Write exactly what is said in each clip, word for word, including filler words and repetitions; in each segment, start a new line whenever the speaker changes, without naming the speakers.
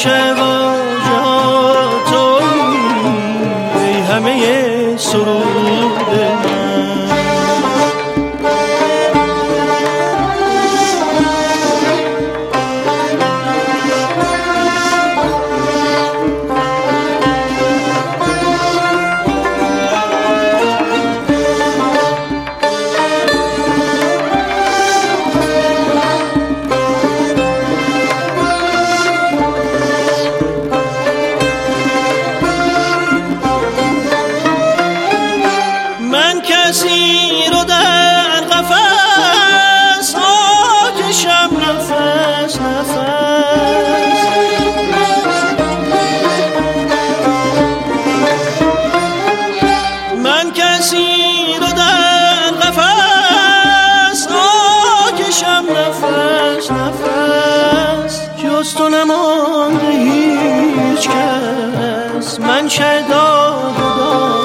منشه واژه‌ها تویی، ای همه سرود من. کسی رو در قفس آکشم نفس نفس، من کسی رو در قفس آکشم نفس نفس، جز تو نمانده هیچ کس، من شداد و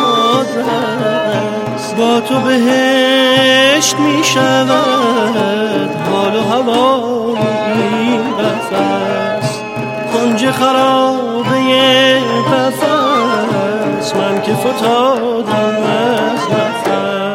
داد با تو بهشت می شود حال و هوای این قفس، کنج خرابه قفس من که فتادم از نفس.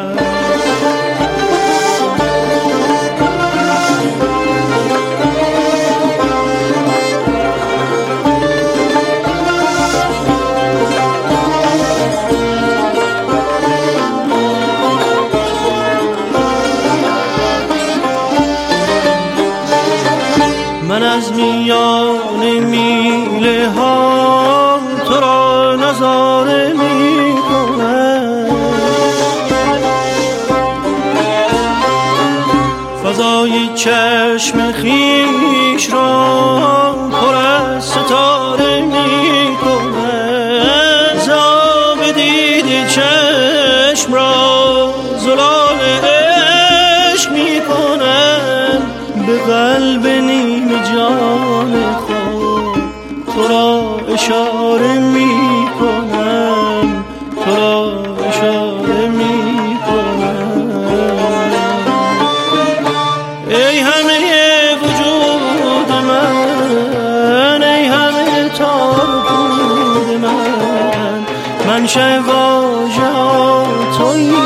من از میان میله ها تو را نظاره می کنم، فضای چشم خیش را پر از ستاره می کنم، ز آب دیده چشم را زلال عشق می کنم، به قلب نیمه جان خود تو را اشاره می کنم، تو را اشاره می کنم. ای همه وجود من، ای همه تار بود من، منشه واژه‌ها تویی،